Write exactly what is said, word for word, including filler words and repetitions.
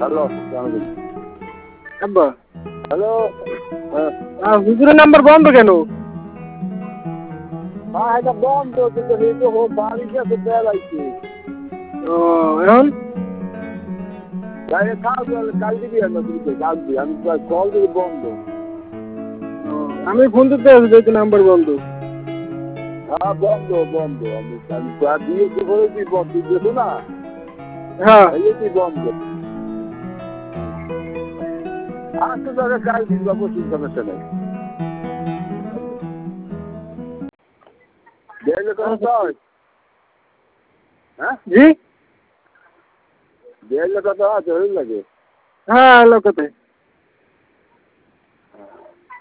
Hello আব্বা hello আহ, হুজুরের number বন্ধ কেন? হ্যাঁ এটা বন্ধ কিন্তু এই তো বাড়ি গেছে বেড়াইছে ও এখন বাইরে কাজ কাল দিবি না তুমি কাজ দিবি আমি কল দিবি বন্ধ ও, আমি ফোন দিতে আসবো যেহেতু নাম্বার বন্ধ। হ্যাঁ বন্ধ বন্ধ আমি আমি দিয়েছি বলে তুই বন্ধ দিয়েছো না হ্যাঁ এই তুই বন্ধ আর তো তাহলে কাল দিন বাবু চিন্তা সমস্যা নেই দেখলে কথা হয় হ্যাঁ জি দেখলে কথা আছে হয়ে লাগে হ্যাঁ লোকতে